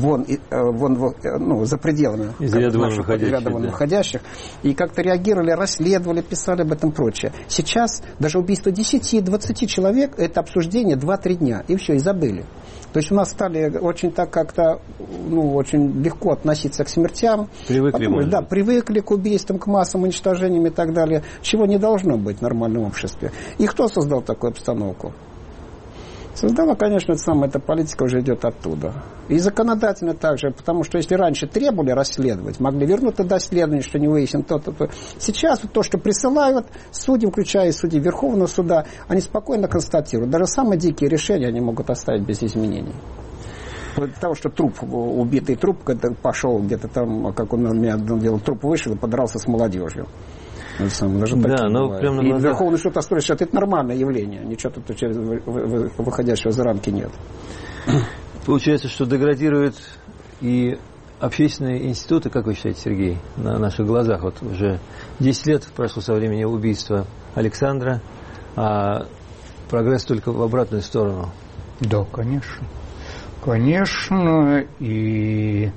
за пределами. Из ряда вон выходящих. И как-то реагировали, расследовали, писали об этом прочее. Сейчас даже убийство 10-20 человек, это обсуждение 2-3 дня, и все, и забыли. То есть у нас стали очень так как-то, очень легко относиться к смертям. Привыкли к убийствам, к массам, уничтожениям и так далее, чего не должно быть в нормальном обществе. И кто создал такую обстановку? Создала, конечно, эта политика уже идет оттуда. И законодательно также, потому что если раньше требовали расследовать, могли вернуть до расследования, что не выясним то-то. Сейчас то, что присылают судьи, включая судьи Верховного суда, они спокойно констатируют. Даже самые дикие решения они могут оставить без изменений. Для того, что убитый труп, когда пошел где-то там, как он меня делал, труп вышел и подрался с молодежью. Даже и Верховный суд остается, что это нормальное явление. Ничего тут выходящего за рамки нет. Получается, что деградируют и общественные институты, как вы считаете, Сергей, на наших глазах. Вот уже 10 лет прошло со времени убийства Александра, а прогресс только в обратную сторону. Да, конечно. Конечно, и...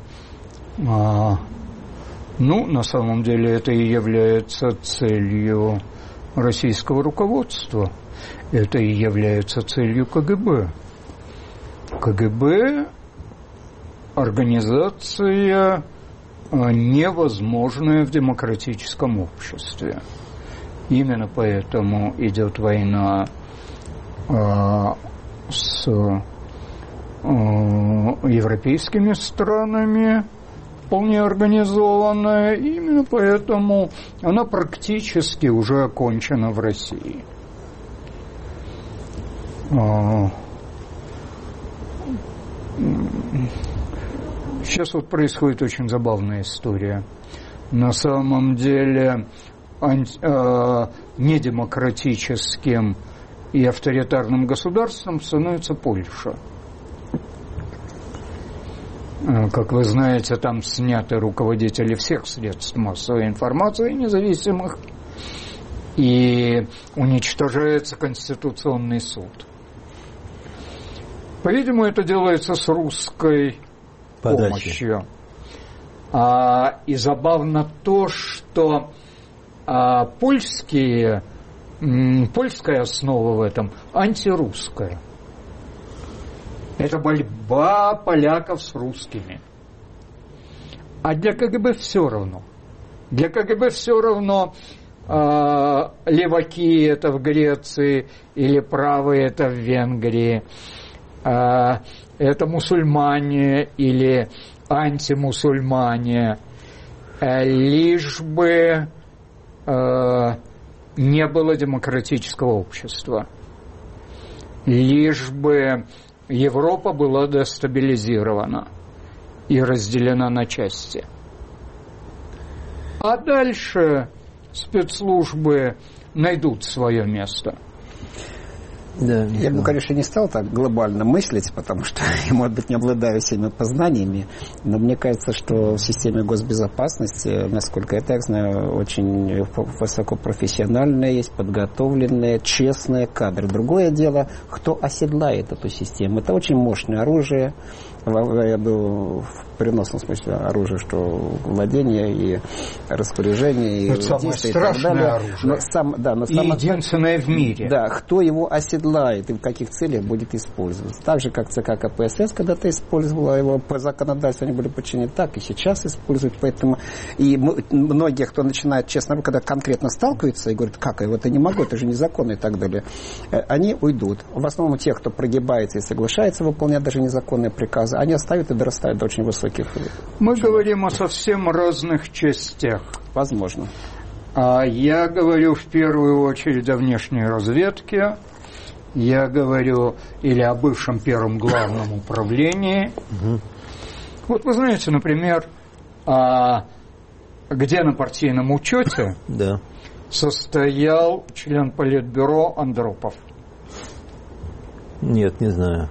на самом деле это и является целью российского руководства. Это и является целью КГБ. КГБ – организация невозможная в демократическом обществе. Именно поэтому идет война с европейскими странами, вполне организованная, и именно поэтому она практически уже окончена в России. Сейчас вот происходит очень забавная история. На самом деле недемократическим и авторитарным государством становится Польша. Как вы знаете, там сняты руководители всех средств массовой информации независимых, и уничтожается Конституционный суд. По-видимому, это делается с русской помощью. И забавно то, что польская основа в этом антирусская. Это борьба поляков с русскими. А для КГБ все равно. Для КГБ все равно, леваки это в Греции или правые это в Венгрии. Это мусульмане или антимусульмане. Лишь бы не было демократического общества. Лишь бы Европа была дестабилизирована и разделена на части. А дальше спецслужбы найдут свое место. Да, я бы, конечно, не стал так глобально мыслить, потому что я, может быть, не обладаю всеми познаниями, но мне кажется, что в системе госбезопасности, насколько я так знаю, очень высокопрофессиональные есть, подготовленные, честные кадры. Другое дело, кто оседлает эту систему. Это очень мощное оружие. Я был в переносном смысле оружие, что владение и распоряжение, и это самое страшное оружие. Единственное в мире. Да, кто его оседлает и в каких целях будет использоваться. Так же, как ЦК КПСС когда-то использовала его по законодательству, они были подчинены, так и сейчас используют. Поэтому и многие, кто начинает, честно, когда конкретно сталкиваются и говорят, как, я это не могу, это же незаконно и так далее, они уйдут. В основном те, кто прогибается и соглашается выполнять даже незаконные приказы, они оставят и дорастают до очень высоких. Мы говорим о совсем разных частях. Возможно. Я говорю в первую очередь о внешней разведке. Я говорю или о бывшем первом главном управлении. Вот вы знаете, например, где на партийном учете состоял член Политбюро Андропов? Нет, не знаю.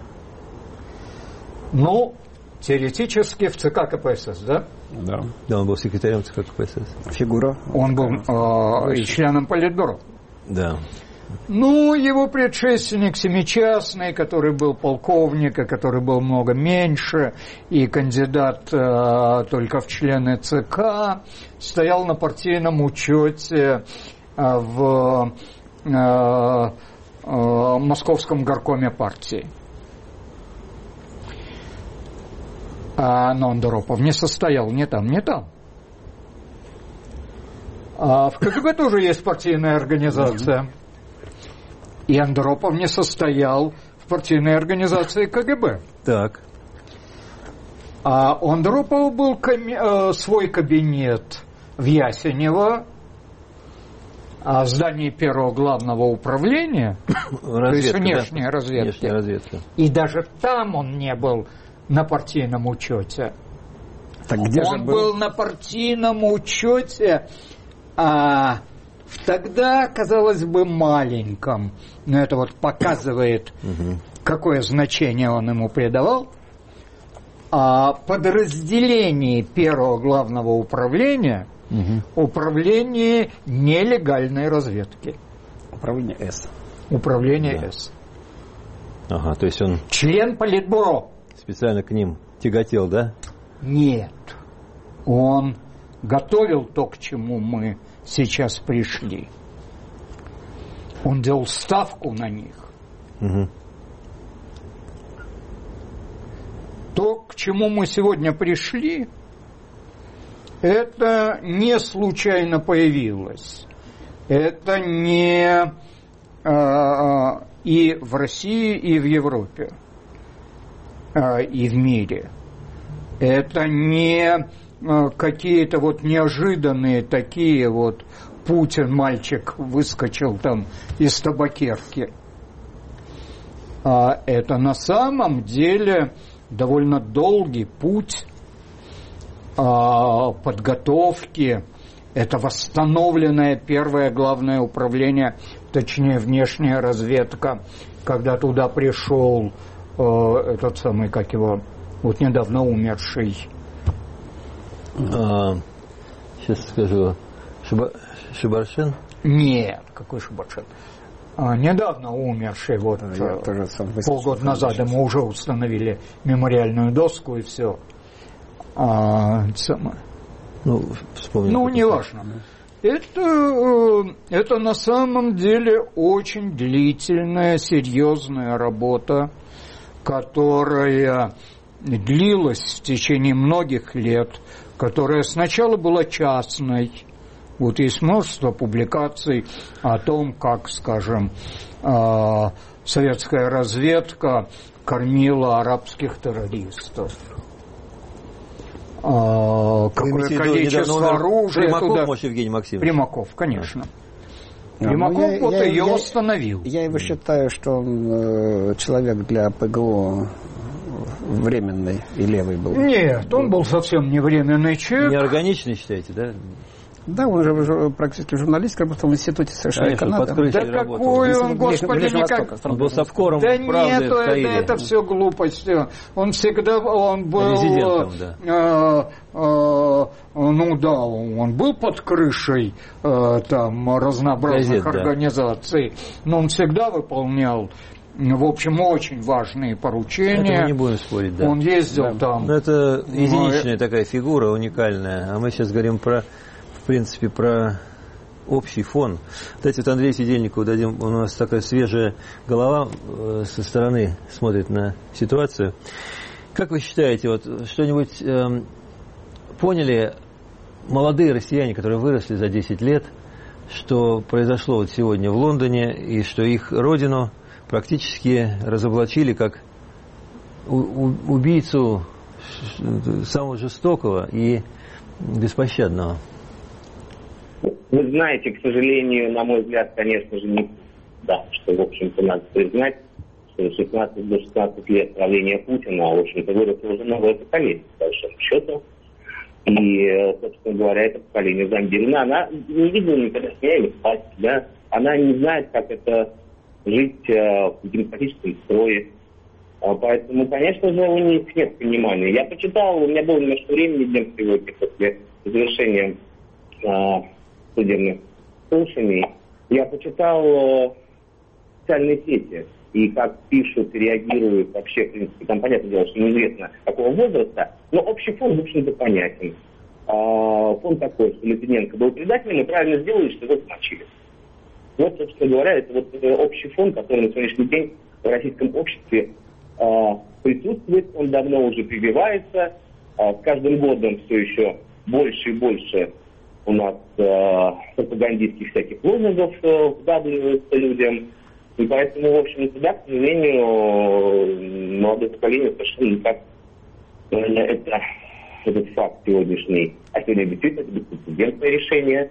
Ну, теоретически в ЦК КПСС, да? Да. Да, он был секретарем ЦК КПСС. Фигура. Он был членом Политбюро. Да. Ну, его предшественник Семичастный, который был полковник, а который был много меньше, и кандидат только в члены ЦК, стоял на партийном учете в Московском горкоме партии. Но Андропов не состоял ни там, ни там. В КГБ тоже есть партийная организация. И Андропов не состоял в партийной организации КГБ. Так. А у Андропова был свой кабинет в Ясенево, в здании первого главного управления, то есть внешняя разведка. И даже там он не был на партийном учете. Так где он был на партийном учете тогда, казалось бы, маленьком, но это вот показывает, какое значение он ему придавал, подразделении первого главного управления, управление нелегальной разведки. Управление С. Управление С. Ага, то есть он... Член Политбюро. Специально к ним тяготел, да? Нет. Он готовил то, к чему мы сейчас пришли. Он делал ставку на них. То, к чему мы сегодня пришли, это не случайно появилось. Это не и в России, и в Европе, и в мире. Это не какие-то вот неожиданные такие вот Путин, мальчик, выскочил там из табакерки. Это на самом деле довольно долгий путь подготовки. Это восстановленное первое главное управление, точнее внешняя разведка, когда туда пришел этот самый, как его, вот недавно умерший. Сейчас скажу. Шибаршин? Нет, какой Шибаршин? Недавно умерший, вот полгода назад ему уже установили мемориальную доску и все. Вспомнил. Неважно. Это на самом деле очень длительная, серьезная работа, которая длилась в течение многих лет, которая сначала была частной. Вот есть множество публикаций о том, как, скажем, советская разведка кормила арабских террористов. Какое количество оружия Примаков, туда... может, Евгений Максимович? Примаков, конечно. Примаков ее остановил. Я его считаю, что он человек для ПГО временный и левый был. Нет, он был совсем не временный человек. Неорганичный, считаете, да? Да, он же практически журналист, работал в институте совершенно Канады. Да какой он, господи, никак... Он был совкором, да нет, это все глупости. Он всегда, он был... Резидентом, да. Он был под крышей там разнообразных организаций, но он всегда выполнял, в общем, очень важные поручения. Это мы не будем спорить, да. Он ездил там. Но это единичная такая фигура, уникальная. А мы сейчас говорим про общий фон. Дайте Андрею Сидельникову дадим, у нас такая свежая голова со стороны смотрит на ситуацию. Как вы считаете, вот что-нибудь поняли молодые россияне, которые выросли за 10 лет, что произошло вот сегодня в Лондоне, и что их родину практически разоблачили как убийцу самого жестокого и беспощадного? Вы знаете, к сожалению, на мой взгляд, конечно же, не да, что, в общем-то, надо признать, что 16 до 16 лет правления Путина, в общем-то, выросло уже новое поколение, по большому счету. И, собственно говоря, это поколение зомбировано. Она не видела никогда себя или спать, да? Она не знает, как это жить в демократическом строе. Поэтому, конечно же, у них нет понимания. Я почитал, у меня было немножко времени днем сегодня после завершения судебных слушаний. Я почитал социальные сети и как пишут и реагируют вообще, в принципе, там, понятное дело, что неизвестно какого возраста, но общий фон, в общем-то, понятен. Фон такой, что Литвиненко был предателем и правильно сделали, что его смочили. Вот, собственно говоря, это вот общий фон, который на сегодняшний день в российском обществе присутствует, он давно уже прививается, с каждым годом все еще больше и больше у нас пропагандистских всяких лозунгов вдавливаются людям. И поэтому, в общем-то, да, к сожалению, молодое поколение совершенно никак этот факт сегодняшний, а сегодня действительно это беспрецедентное решение.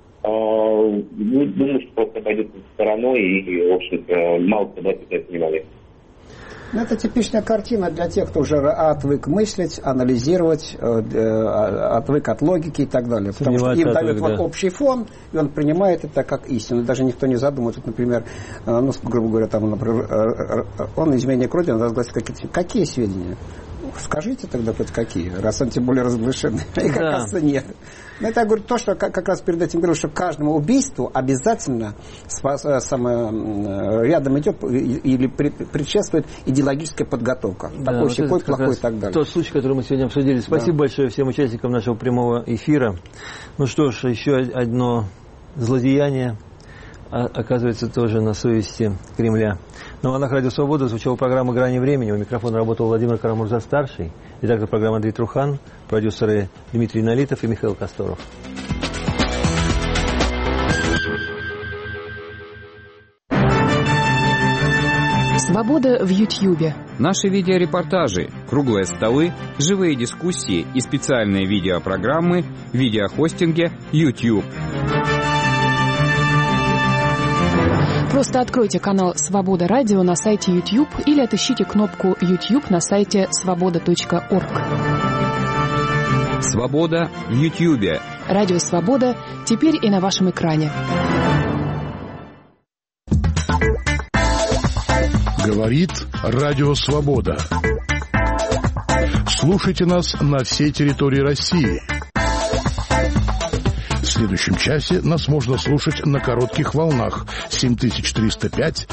Думаю, что просто обойдет стороной и, в общем-то, мало кто обратит на это внимание. Это типичная картина для тех, кто уже отвык мыслить, анализировать, отвык от логики и так далее. Потому что им дают вот общий фон, и он принимает это как истину. Даже никто не задумывается, например, грубо говоря, там, например, он изменник Родины разгласил какие сведения? Скажите тогда хоть какие, раз он тем более разглашенный. И как раз нет. Но это, я говорю, то, что как раз перед этим говорил, что каждому убийству обязательно рядом идет или предшествует идеологическая подготовка. Да, такой, вот плохой и так далее. Тот случай, который мы сегодня обсудили. Спасибо большое всем участникам нашего прямого эфира. Ну что ж, еще одно злодеяние оказывается тоже на совести Кремля. На волнах Радио Свобода звучала программа «Грани времени». У микрофона работал Владимир Карамурза-старший. Редактор программы Андрей Трухан, продюсеры Дмитрий Налитов и Михаил Косторов. Свобода в Ютьюбе. Наши видеорепортажи, круглые столы, живые дискуссии и специальные видеопрограммы в видеохостинге YouTube. Просто откройте канал «Свобода Радио» на сайте YouTube или отыщите кнопку YouTube на сайте svoboda.org. Свобода в Ютьюбе. Радио «Свобода» теперь и на вашем экране. Говорит Радио Свобода. Слушайте нас на всей территории России. В следующем часе нас можно слушать на коротких волнах 7305,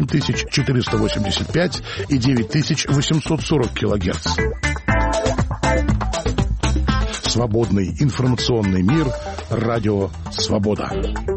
7485 и 9840 килогерц. Свободный информационный мир. Радио Свобода.